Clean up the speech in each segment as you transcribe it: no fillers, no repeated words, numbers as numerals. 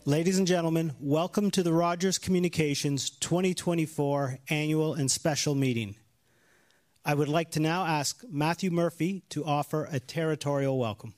Ladies and gentlemen, welcome to the Rogers Communications 2024 Annual and Special Meeting. I would like to now ask Matthew Murphy to offer a territorial welcome.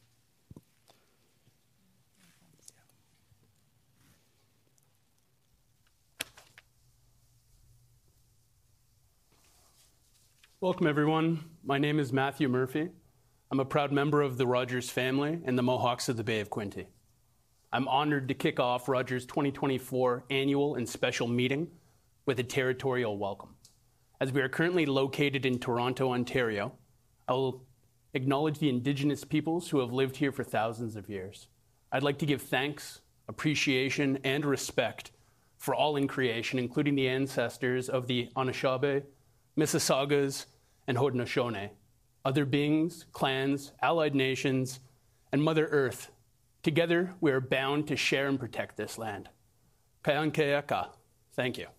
Welcome, everyone. My name is Matthew Murphy. I'm a proud member of the Rogers family and the Mohawks of the Bay of Quinte. I'm honored to kick off Rogers' 2024 Annual and Special Meeting with a territorial welcome. As we are currently located in Toronto, Ontario, I will acknowledge the Indigenous peoples who have lived here for thousands of years. I'd like to give thanks, appreciation, and respect for all in creation, including the ancestors of the Anishinaabe, Mississaugas, and Haudenosaunee, other beings, clans, allied nations, and Mother Earth. Together, we are bound to share and protect this land. Ka'ankeaka. Thank you.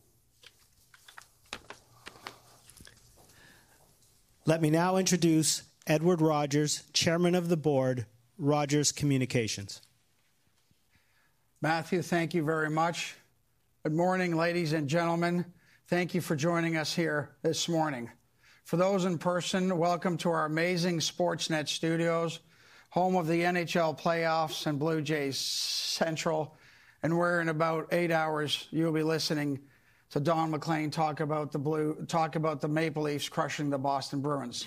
Let me now introduce Edward Rogers, Chairman of the Board, Rogers Communications. Matthew, thank you very much. Good morning, ladies and gentlemen. Thank you for joining us here this morning. For those in person, welcome to our amazing Sportsnet studios, home of the NHL playoffs and Blue Jays Central, and where in about 8 hours you'll be listening to Don McLean talk about the Maple Leafs crushing the Boston Bruins.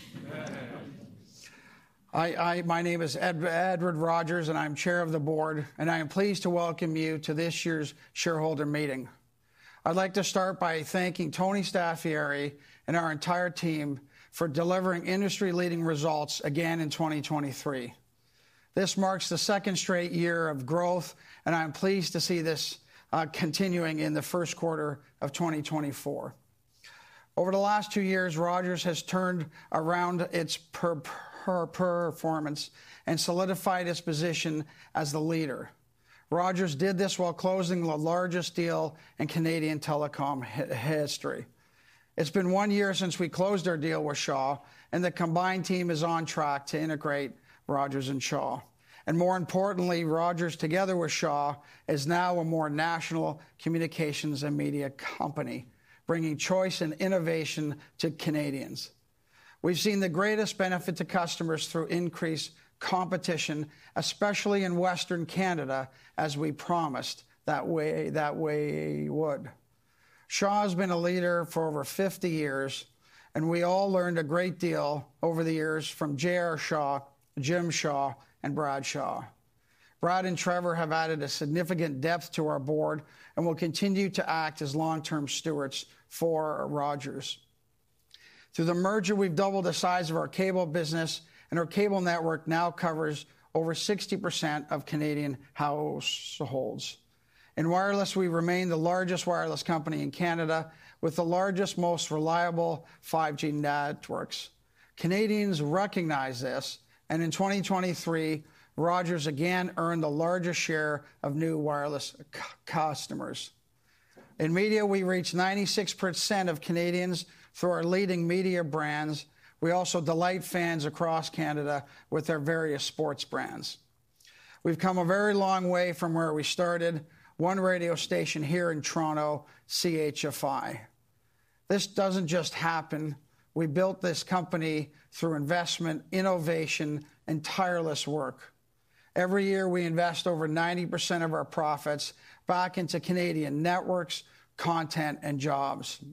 My name is Edward Rogers, and I'm chair of the board, and I am pleased to welcome you to this year's shareholder meeting. I'd like to start by thanking Tony Staffieri and our entire team for delivering industry-leading results again in 2023. This marks the second straight year of growth, and I'm pleased to see this continuing in the first quarter of 2024. Over the last 2 years, Rogers has turned around its performance and solidified its position as the leader. Rogers did this while closing the largest deal in Canadian telecom history. It's been 1 year since we closed our deal with Shaw, and the combined team is on track to integrate Rogers and Shaw. And more importantly, Rogers, together with Shaw, is now a more national communications and media company, bringing choice and innovation to Canadians. We've seen the greatest benefit to customers through increased competition, especially in Western Canada, as we promised that we would. Shaw has been a leader for over 50 years, and we all learned a great deal over the years from J.R. Shaw, Jim Shaw, and Brad Shaw. Brad and Trevor have added a significant depth to our board and will continue to act as long-term stewards for Rogers. Through the merger, we've doubled the size of our cable business, and our cable network now covers over 60% of Canadian households. In wireless, we remain the largest wireless company in Canada with the largest, most reliable 5G networks. Canadians recognize this, and in 2023, Rogers again earned the largest share of new wireless customers. In media, we reach 96% of Canadians through our leading media brands. We also delight fans across Canada with our various sports brands. We've come a very long way from where we started, one radio station here in Toronto, CHFI. This doesn't just happen. We built this company through investment, innovation, and tireless work. Every year, we invest over 90% of our profits back into Canadian networks, content, and jobs.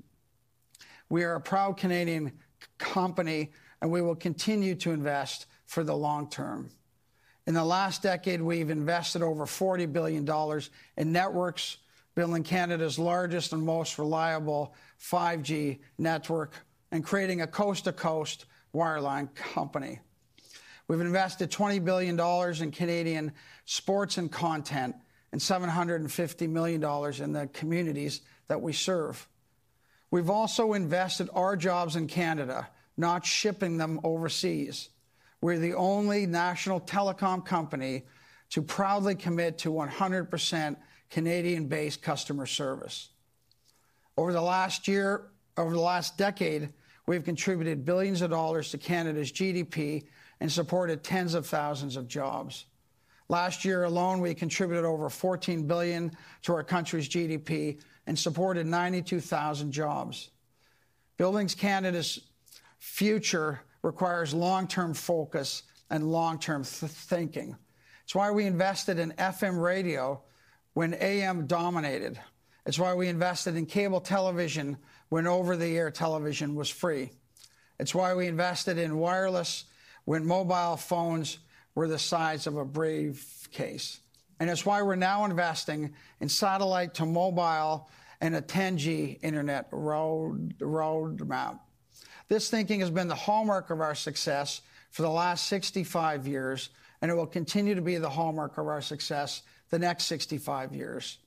We are a proud Canadian company, and we will continue to invest for the long term. In the last decade, we've invested over $40 billion in networks, building Canada's largest and most reliable 5G network and creating a coast-to-coast wireline company. We've invested $20 billion in Canadian sports and content and $750 million in the communities that we serve. We've also invested our jobs in Canada, not shipping them overseas. We're the only national telecom company to proudly commit to 100% Canadian-based customer service. Over the last decade, we've contributed billions of dollars to Canada's GDP and supported tens of thousands of jobs. Last year alone, we contributed over $14 billion to our country's GDP and supported 92,000 jobs. Building Canada's future requires long-term focus and long-term thinking. It's why we invested in FM radio when AM dominated. It's why we invested in cable television when over-the-air television was free. It's why we invested in wireless when mobile phones were the size of a briefcase. And it's why we're now investing in satellite to mobile and a 10G internet roadmap. This thinking has been the hallmark of our success for the last 65 years, and it will continue to be the hallmark of our success the next 65 years.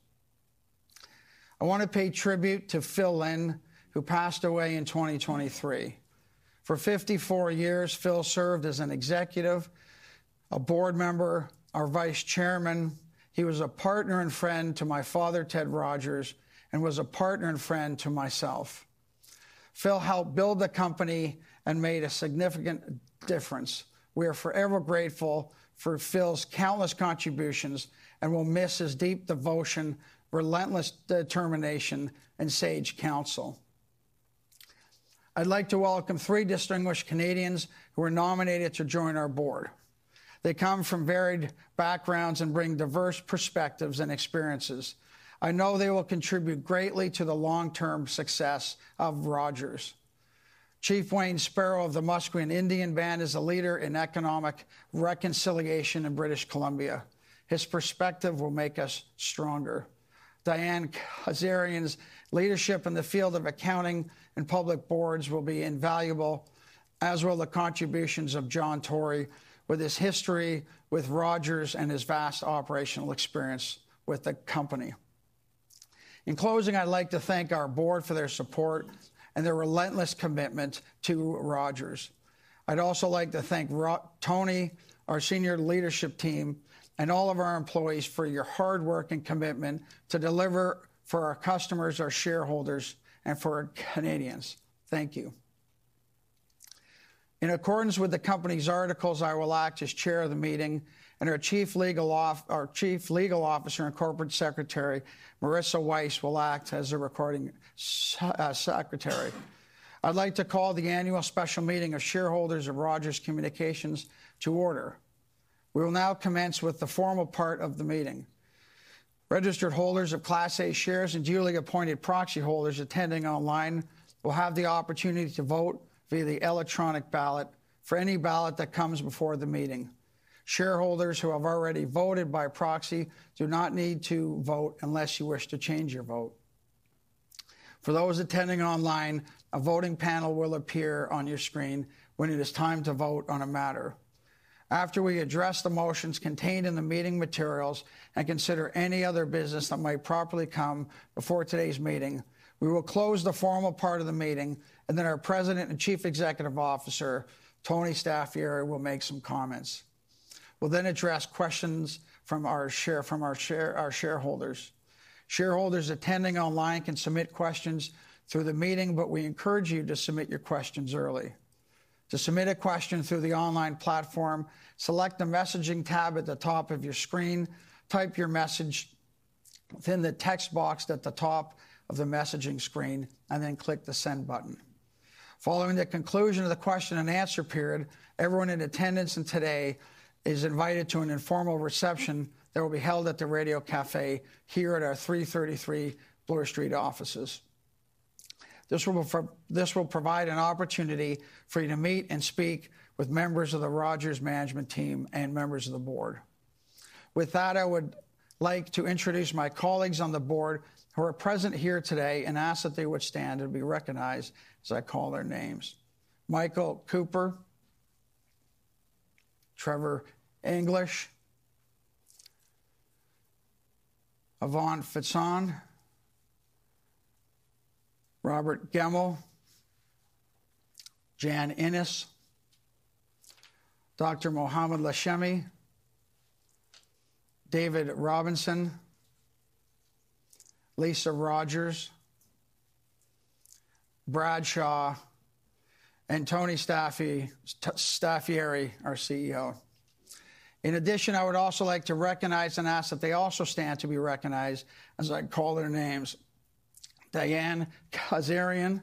I want to pay tribute to Phil Lind, who passed away in 2023. For 54 years, Phil served as an executive, a board member, our vice chairman. He was a partner and friend to my father, Ted Rogers, and was a partner and friend to myself. Phil helped build the company and made a significant difference. We are forever grateful for Phil's countless contributions and will miss his deep devotion, relentless determination, and sage counsel. I'd like to welcome 3 distinguished Canadians who were nominated to join our board. They come from varied backgrounds and bring diverse perspectives and experiences. I know they will contribute greatly to the long-term success of Rogers. Chief Wayne Sparrow of the Musqueam Indian Band is a leader in economic reconciliation in British Columbia. His perspective will make us stronger. Diane Kazarian's leadership in the field of accounting and public boards will be invaluable, as will the contributions of John Tory with his history with Rogers and his vast operational experience with the company. In closing, I'd like to thank our board for their support and their relentless commitment to Rogers. I'd also like to thank Tony, our senior leadership team, and all of our employees for your hard work and commitment to deliver for our customers, our shareholders, and for our Canadians. Thank you. In accordance with the company's articles, I will act as chair of the meeting, and our chief legal officer and corporate secretary, Marissa Weiss, will act as a recording secretary. I'd like to call the annual special meeting of shareholders of Rogers Communications to order. We will now commence with the formal part of the meeting. Registered holders of Class A shares and duly appointed proxy holders attending online will have the opportunity to vote via the electronic ballot for any ballot that comes before the meeting. Shareholders who have already voted by proxy do not need to vote unless you wish to change your vote. For those attending online, a voting panel will appear on your screen when it is time to vote on a matter. After we address the motions contained in the meeting materials and consider any other business that might properly come before today's meeting, we will close the formal part of the meeting, and then our President and Chief Executive Officer, Tony Staffieri, will make some comments. We'll then address questions from our shareholders. Shareholders attending online can submit questions through the meeting, but we encourage you to submit your questions early. To submit a question through the online platform, select the messaging tab at the top of your screen, type your message within the text box at the top of the messaging screen, and then click the send button. Following the conclusion of the question and answer period, everyone in attendance today is invited to an informal reception that will be held at the Radio Cafe here at our 333 Bloor Street offices. This will provide an opportunity for you to meet and speak with members of the Rogers management team and members of the board. With that, I would like to introduce my colleagues on the board who are present here today and ask that they would stand and be recognized as I call their names. Michael Cooper, Trevor English, Yvonne Fitzon, Robert Gemmell, Jan Innes, Dr. Mohammed Lashemi, David Robinson, Lisa Rogers, Brad Shaw, and Tony Staffieri, our CEO. In addition, I would also like to recognize and ask that they also stand to be recognized as I call their names. Diane Kazarian,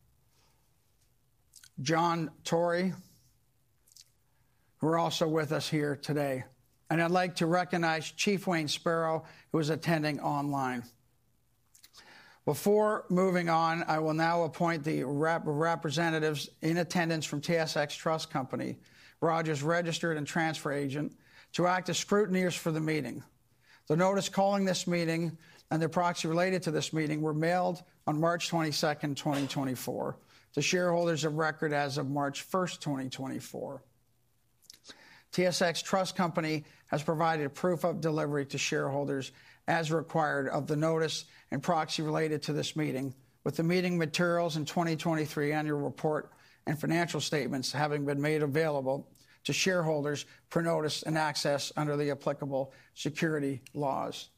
John Tory, who are also with us here today. And I'd like to recognize Chief Wayne Sparrow, who is attending online. Before moving on, I will now appoint the representatives in attendance from TSX Trust Company, Rogers registered and transfer agent, to act as scrutineers for the meeting. The notice calling this meeting and the proxy related to this meeting were mailed on March 22nd, 2024, to shareholders of record as of March 1st, 2024. TSX Trust Company has provided proof of delivery to shareholders as required of the notice and proxy related to this meeting, with the meeting materials and 2023 annual report and financial statements having been made available to shareholders per notice and access under the applicable security laws.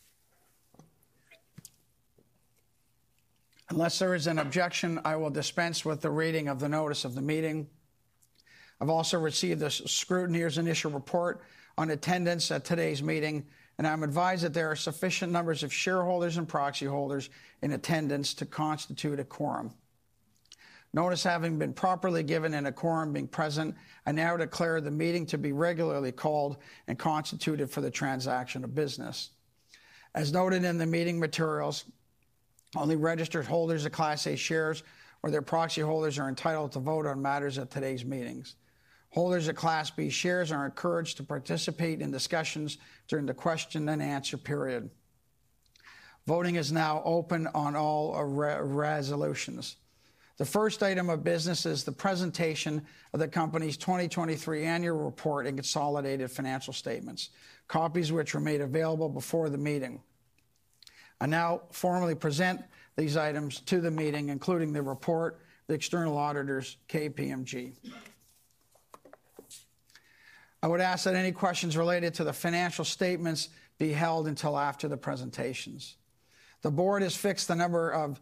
Unless there is an objection, I will dispense with the reading of the notice of the meeting. I've also received the scrutineer's initial report on attendance at today's meeting, and I'm advised that there are sufficient numbers of shareholders and proxy holders in attendance to constitute a quorum. Notice having been properly given and a quorum being present, I now declare the meeting to be regularly called and constituted for the transaction of business. As noted in the meeting materials, only registered holders of Class A shares or their proxy holders are entitled to vote on matters at today's meetings. Holders of Class B shares are encouraged to participate in discussions during the question and answer period. Voting is now open on all resolutions. The first item of business is the presentation of the company's 2023 annual report and consolidated financial statements, copies which were made available before the meeting. I now formally present these items to the meeting, including the report, the external auditors, KPMG. I would ask that any questions related to the financial statements be held until after the presentations. The board has fixed the number of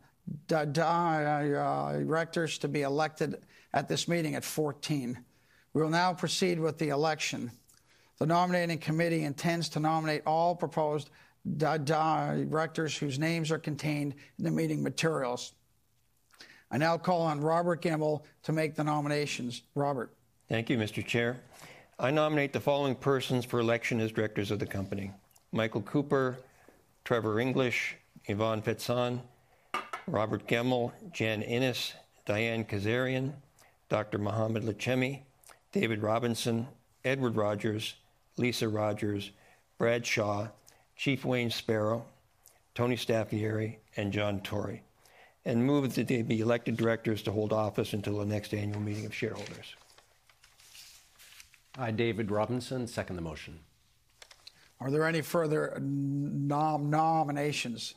directors to be elected at this meeting at 14. We will now proceed with the election. The nominating committee intends to nominate all proposed directors whose names are contained in the meeting materials. I now call on Robert Gemmell to make the nominations. Robert. Thank you, Mr. Chair. I nominate the following persons for election as directors of the company: Michael Cooper, Trevor English, Yvonne Petson, Robert Gemmell, Jan Innes, Diane Kazarian, Dr. Mohamed Lachemi, David Robinson, Edward Rogers, Lisa Rogers, Brad Shaw, Chief Wayne Sparrow, Tony Staffieri, and John Tory, and move that they be elected directors to hold office until the next annual meeting of shareholders. I, David Robinson, second the motion. Are there any further nominations?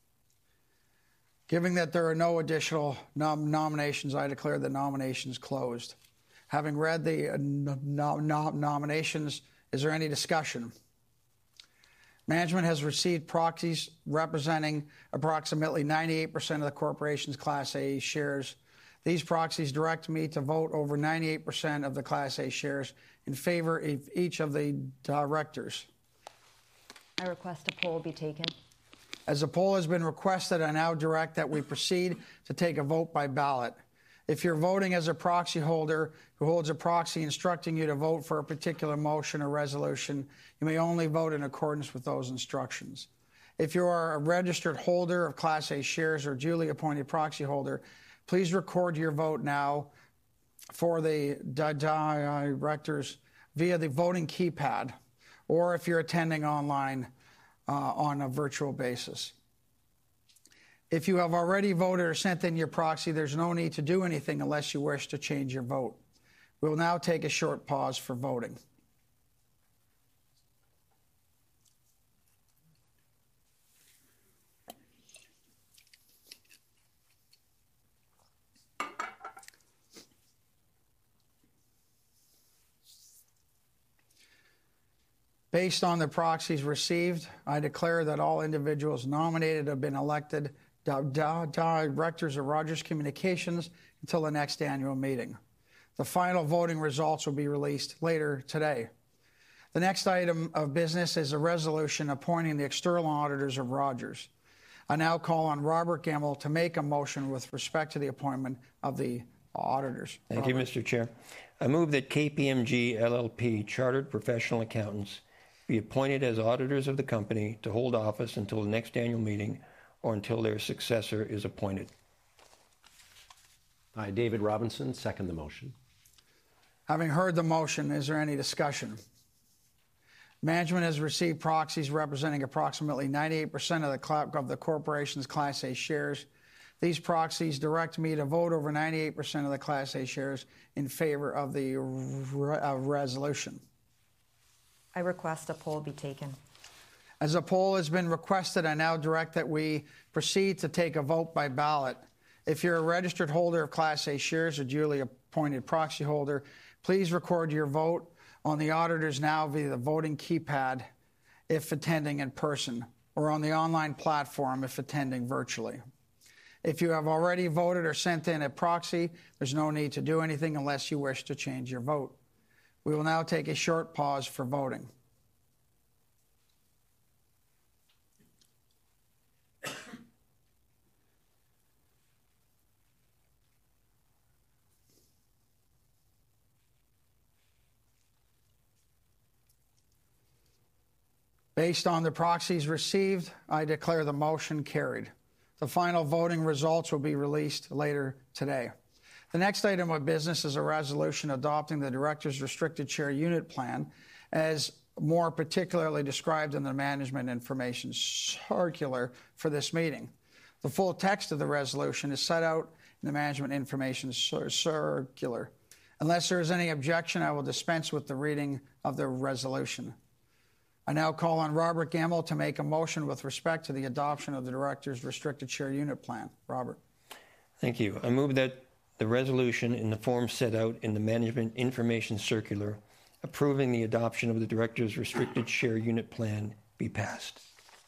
Given that there are no additional nominations, I declare the nominations closed. Having read the nominations, is there any discussion? Management has received proxies representing approximately 98% of the corporation's Class A shares. These proxies direct me to vote over 98% of the Class A shares in favor of each of the directors. I request a poll be taken. As a poll has been requested, I now direct that we proceed to take a vote by ballot. If you're voting as a proxy holder who holds a proxy instructing you to vote for a particular motion or resolution, you may only vote in accordance with those instructions. If you are a registered holder of Class A shares or duly appointed proxy holder, please record your vote now for the directors via the voting keypad, or if you're attending online on a virtual basis. If you have already voted or sent in your proxy, there's no need to do anything unless you wish to change your vote. We will now take a short pause for voting. Based on the proxies received, I declare that all individuals nominated have been elected directors of Rogers Communications until the next annual meeting. The final voting results will be released later today. The next item of business is a resolution appointing the external auditors of Rogers. I now call on Robert Gemmell to make a motion with respect to the appointment of the auditors. Thank you, Mr. Chair. I move that KPMG LLP Chartered Professional Accountants be appointed as auditors of the company to hold office until the next annual meeting or until their successor is appointed. I, David Robinson, second the motion. Having heard the motion, is there any discussion? Management has received proxies representing approximately 98% of the corporation's Class A shares. These proxies direct me to vote over 98% of the Class A shares in favor of the resolution. I request a poll be taken. As a poll has been requested, I now direct that we proceed to take a vote by ballot. If you're a registered holder of Class A shares or duly appointed proxy holder, please record your vote on the auditors now via the voting keypad if attending in person, or on the online platform if attending virtually. If you have already voted or sent in a proxy, there's no need to do anything unless you wish to change your vote. We will now take a short pause for voting. Based on the proxies received, I declare the motion carried. The final voting results will be released later today. The next item of business is a resolution adopting the Directors' Restricted Share Unit Plan as more particularly described in the Management Information Circular for this meeting. The full text of the resolution is set out in the Management Information Circular. Unless there is any objection, I will dispense with the reading of the resolution. I now call on Robert Gemmell to make a motion with respect to the adoption of the Directors' Restricted Share Unit Plan. Robert. Thank you. I move that the resolution in the form set out in the Management Information Circular approving the adoption of the Directors' Restricted Share Unit Plan be passed.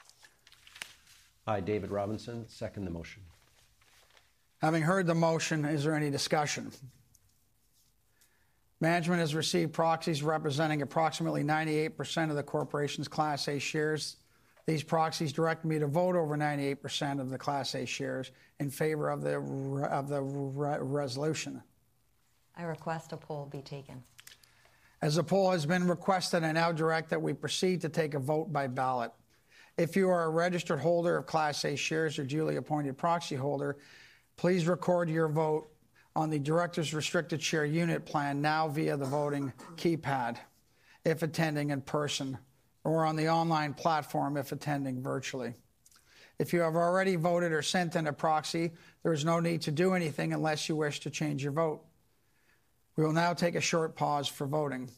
I, David Robinson, second the motion. Having heard the motion, is there any discussion? Management has received proxies representing approximately 98% of the corporation's Class A shares. These proxies direct me to vote over 98% of the Class A shares in favor of the resolution. I request a poll be taken. As a poll has been requested, I now direct that we proceed to take a vote by ballot. If you are a registered holder of Class A shares or duly appointed proxy holder, please record your vote on the Directors' Restricted Share Unit Plan now via the voting keypad if attending in person, or on the online platform if attending virtually. If you have already voted or sent in a proxy, there is no need to do anything unless you wish to change your vote. We will now take a short pause for voting.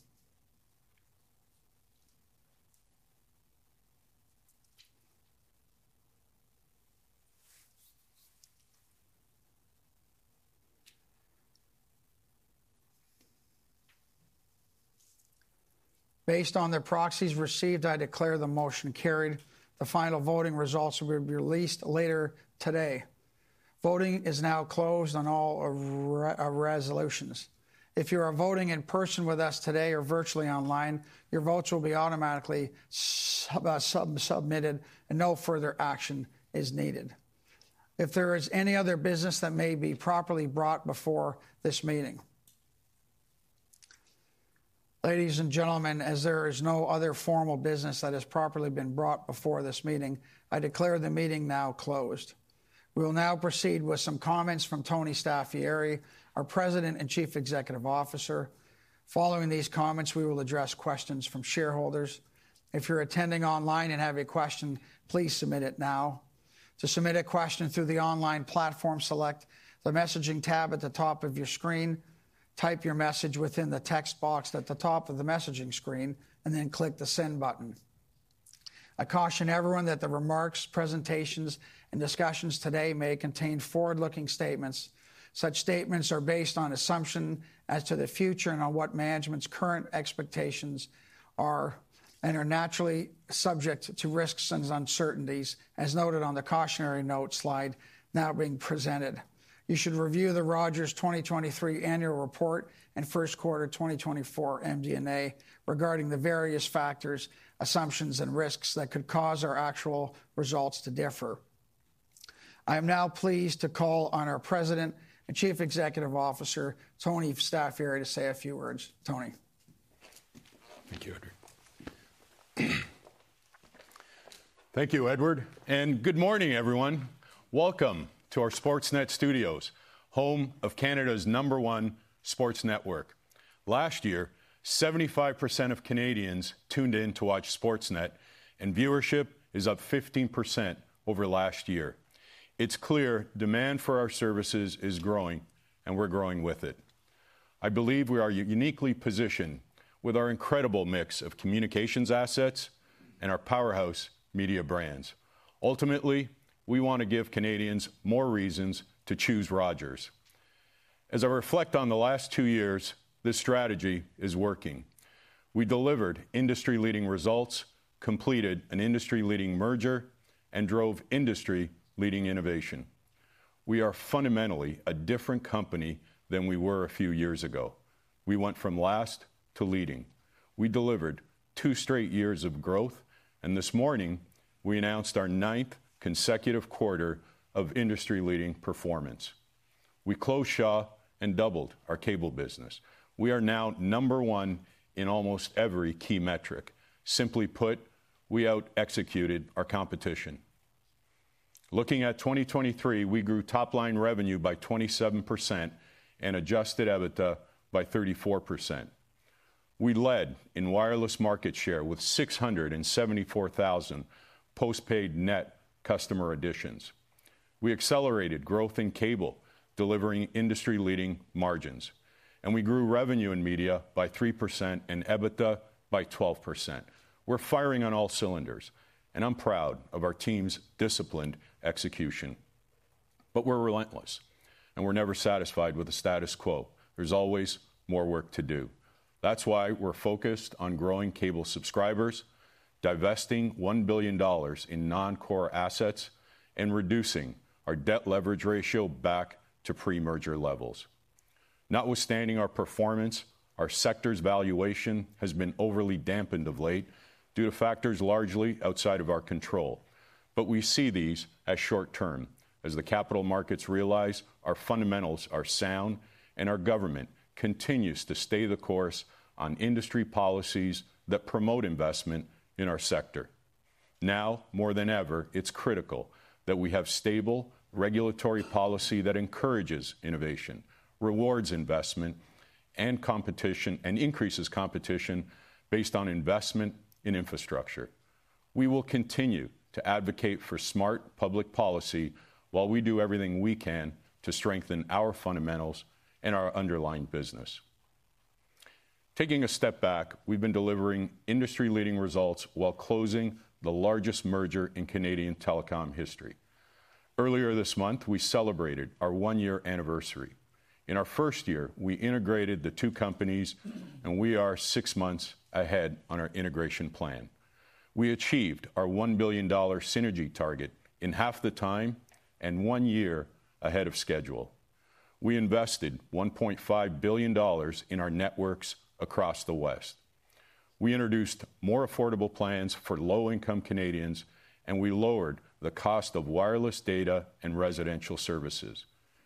Based on the proxies received, I declare the motion carried. The final voting results will be released later today. Voting is now closed on all resolutions. If you are voting in person with us today or virtually online, your votes will be automatically submitted and no further action is needed. If there is any other business that may be properly brought before this meeting. Ladies and gentlemen, as there is no other formal business that has properly been brought before this meeting, I declare the meeting now closed. We will now proceed with some comments from Tony Staffieri, our President and Chief Executive Officer. Following these comments, we will address questions from shareholders. If you're attending online and have a question, please submit it now. To submit a question through the online platform, select the messaging tab at the top of your screen. Type your message within the text box at the top of the messaging screen, and then click the send button. I caution everyone that the remarks, presentations, and discussions today may contain forward-looking statements. Such statements are based on assumption as to the future and on what management's current expectations are, and are naturally subject to risks and uncertainties, as noted on the cautionary note slide now being presented. You should review the Rogers 2023 annual report and first quarter 2024 MD&A regarding the various factors, assumptions, and risks that could cause our actual results to differ. I am now pleased to call on our President and Chief Executive Officer, Tony Staffieri, to say a few words. Tony. Thank you, Edward. Thank you, Edward. And good morning, everyone. Welcome to our Sportsnet studios, home of Canada's #1 sports network. Last year, 75% of Canadians tuned in to watch Sportsnet, and viewership is up 15% over last year. It's clear demand for our services is growing, and we're growing with it. I believe we are uniquely positioned with our incredible mix of communications assets and our powerhouse media brands. Ultimately, we want to give Canadians more reasons to choose Rogers. As I reflect on the last 2 years, this strategy is working. We delivered industry-leading results, completed an industry-leading merger, and drove industry-leading innovation. We are fundamentally a different company than we were a few years ago. We went from last to leading. We delivered 2 straight years of growth, and this morning we announced our 9th consecutive quarter of industry-leading performance. We closed Shaw and doubled our cable business. We are now #1 in almost every key metric. Simply put, we out-executed our competition. Looking at 2023, we grew top-line revenue by 27% and adjusted EBITDA by 34%. We led in wireless market share with 674,000 postpaid net customer additions. We accelerated growth in cable, delivering industry-leading margins. And we grew revenue in media by 3% and EBITDA by 12%. We're firing on all cylinders, and I'm proud of our team's disciplined execution. But we're relentless, and we're never satisfied with the status quo. There's always more work to do. That's why we're focused on growing cable subscribers, divesting $1 billion in non-core assets, and reducing our debt leverage ratio back to pre-merger levels. Notwithstanding our performance, our sector's valuation has been overly dampened of late due to factors largely outside of our control. But we see these as short-term, as the capital markets realize our fundamentals are sound and our government continues to stay the course on industry policies that promote investment in our sector. Now, more than ever, it's critical that we have stable regulatory policy that encourages innovation, rewards investment and competition, and increases competition based on investment in infrastructure. We will continue to advocate for smart public policy while we do everything we can to strengthen our fundamentals and our underlying business. Taking a step back, we've been delivering industry-leading results while closing the largest merger in Canadian telecom history. Earlier this month, we celebrated our 1-year anniversary. In our first year, we integrated the 2 companies, and we are 6 months ahead on our integration plan. We achieved our $1 billion synergy target in half the time and 1 year ahead of schedule. We invested $1.5 billion in our networks across the West. We introduced more affordable plans for low-income Canadians, and we lowered the cost of wireless data and residential services.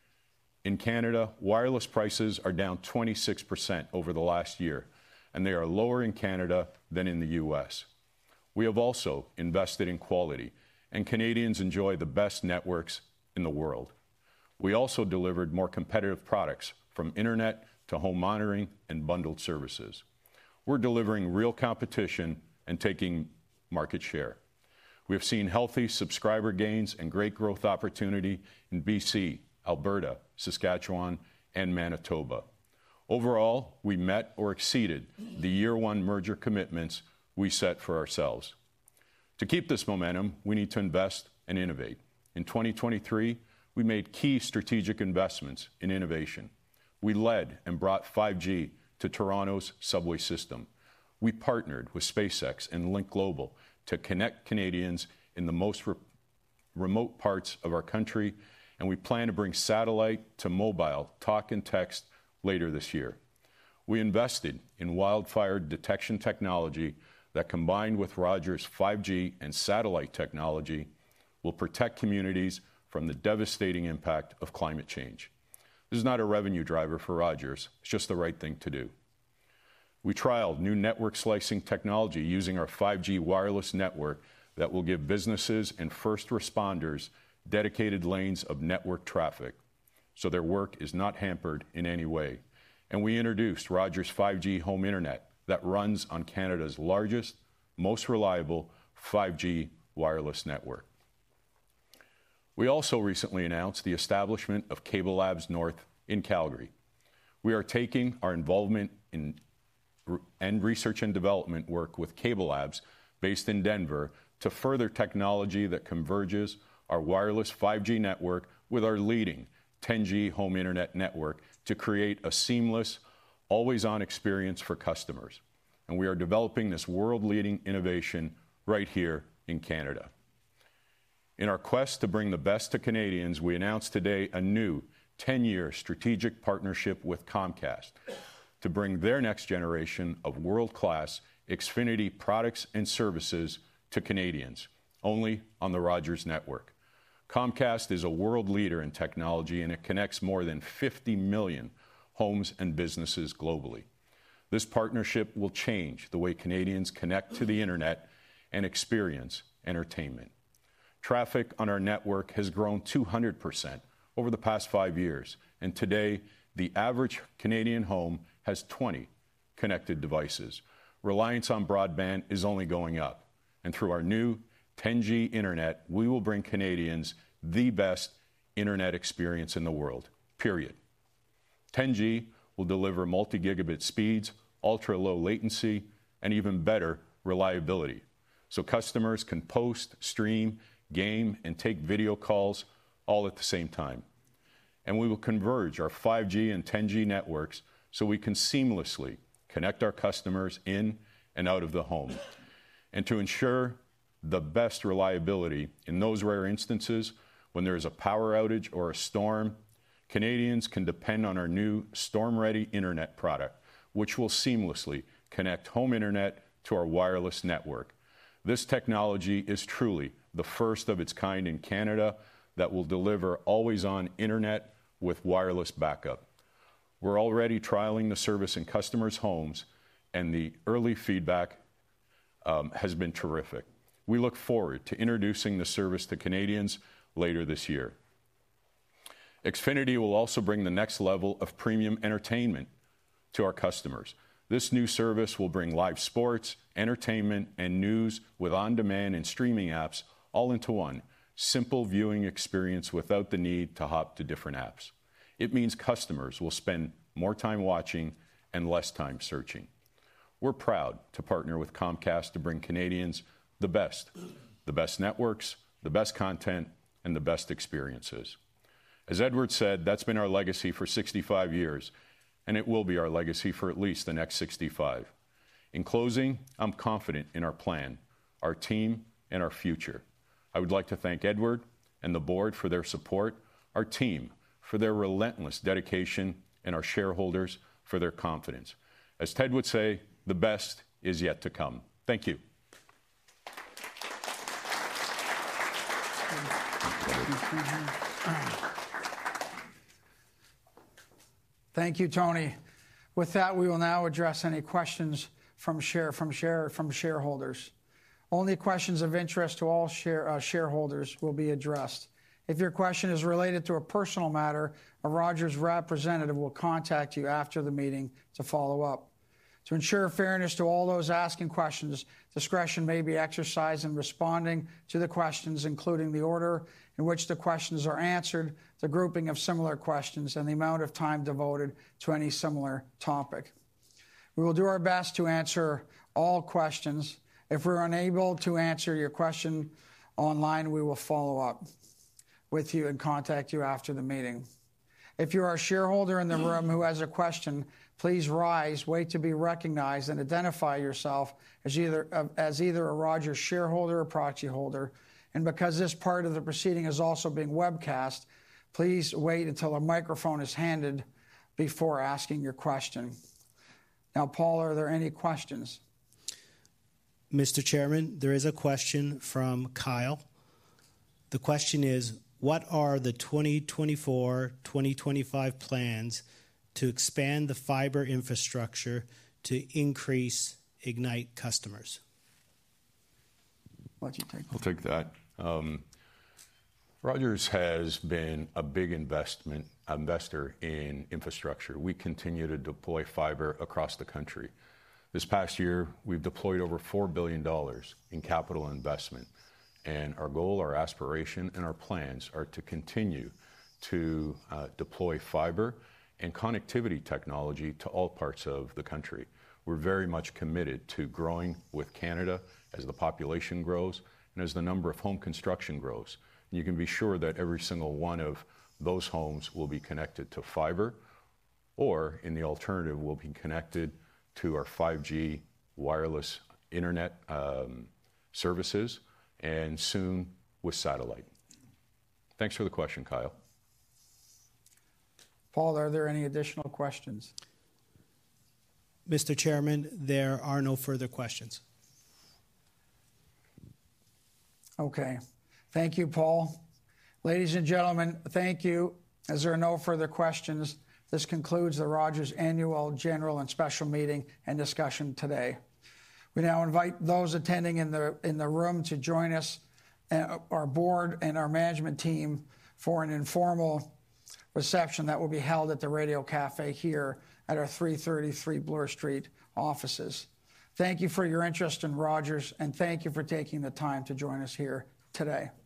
In Canada, wireless prices are down 26% over the last year, and they are lower in Canada than in the U.S. We have also invested in quality, and Canadians enjoy the best networks in the world. We also delivered more competitive products, from internet to home monitoring and bundled services. We're delivering real competition and taking market share. We have seen healthy subscriber gains and great growth opportunity in BC, Alberta, Saskatchewan, and Manitoba. Overall, we met or exceeded the year 1 merger commitments we set for ourselves. To keep this momentum, we need to invest and innovate. In 2023, we made key strategic investments in innovation. We led and brought 5G to Toronto's subway system. We partnered with SpaceX and Link Global to connect Canadians in the most remote parts of our country, and we plan to bring satellite to mobile talk and text later this year. We invested in wildfire detection technology that, combined with Rogers' 5G and satellite technology, will protect communities from the devastating impact of climate change. This is not a revenue driver for Rogers. It's just the right thing to do. We trialed new network slicing technology using our 5G wireless network that will give businesses and first responders dedicated lanes of network traffic, so their work is not hampered in any way. And we introduced Rogers 5G Home Internet that runs on Canada's largest, most reliable 5G wireless network. We also recently announced the establishment of Cable Labs North in Calgary. We are taking our involvement in research and development work with Cable Labs, based in Denver, to further technology that converges our wireless 5G network with our leading 10G home internet network to create a seamless, always-on experience for customers. And we are developing this world-leading innovation right here in Canada. In our quest to bring the best to Canadians, we announced today a new 10-year strategic partnership with Comcast to bring their next generation of world-class Xfinity products and services to Canadians, only on the Rogers network. Comcast is a world leader in technology, and it connects more than 50 million homes and businesses globally. This partnership will change the way Canadians connect to the internet and experience entertainment. Traffic on our network has grown 200% over the past 5 years, and today the average Canadian home has 20 connected devices. Reliance on broadband is only going up, and through our new 10G internet, we will bring Canadians the best internet experience in the world, period. 10G will deliver multi-gigabit speeds, ultra-low latency, and even better reliability, so customers can post, stream, game, and take video calls all at the same time. And we will converge our 5G and 10G networks so we can seamlessly connect our customers in and out of the home. And to ensure the best reliability in those rare instances when there is a power outage or a storm, Canadians can depend on our new storm-ready internet product, which will seamlessly connect home internet to our wireless network. This technology is truly the first of its kind in Canada that will deliver always-on internet with wireless backup. We're already trialing the service in customers' homes, and the early feedback has been terrific. We look forward to introducing the service to Canadians later this year. Xfinity will also bring the next level of premium entertainment to our customers. This new service will bring live sports, entertainment, and news with on-demand and streaming apps all into one simple viewing experience without the need to hop to different apps. It means customers will spend more time watching and less time searching. We're proud to partner with Comcast to bring Canadians the best networks, the best content, and the best experiences. As Edward said, that's been our legacy for 65 years, and it will be our legacy for at least the next 65. In closing, I'm confident in our plan, our team, and our future. I would like to thank Edward and the board for their support, our team for their relentless dedication, and our shareholders for their confidence. As Ted would say, the best is yet to come. Thank you. Thank you, Tony. With that, we will now address any questions from shareholders. Only questions of interest to all shareholders will be addressed. If your question is related to a personal matter, a Rogers representative will contact you after the meeting to follow up. To ensure fairness to all those asking questions, discretion may be exercised in responding to the questions, including the order in which the questions are answered, the grouping of similar questions, and the amount of time devoted to any similar topic. We will do our best to answer all questions. If we're unable to answer your question online, we will follow up with you and contact you after the meeting. If you are a shareholder in the room who has a question, please rise, wait to be recognized, and identify yourself as either a Rogers shareholder or proxy holder. And because this part of the proceeding is also being webcast, Please wait until a microphone is handed before asking your question. Now, Paul, are there any questions? Mr. Chairman, there is a question from Kyle. The question is, what are the 2024-2025 plans to expand the fiber infrastructure to increase Ignite customers? Let you take. I'll take that. Rogers has been a big investor in infrastructure. We continue to deploy fiber across the country. This past year, we've deployed over $4 billion in capital investment. And our goal, our aspiration, and our plans are to continue to deploy fiber and connectivity technology to all parts of the country. We're very much committed to growing with Canada as the population grows and as the number of home construction grows. And you can be sure that every single one of those homes will be connected to fiber, or in the alternative, will be connected to our 5G wireless internet services, and soon with satellite. Thanks for the question, Kyle. Paul, are there any additional questions? Mr. Chairman, there are no further questions. Okay. Thank you, Paul. Ladies and gentlemen, thank you. As there are no further questions, this concludes the Rogers Annual General and Special Meeting and discussion today. We now invite those attending in the room to join us, our board and our management team, for an informal reception that will be held at the Radio Cafe here at our 333 Bloor Street offices. Thank you for your interest in Rogers, and thank you for taking the time to join us here today.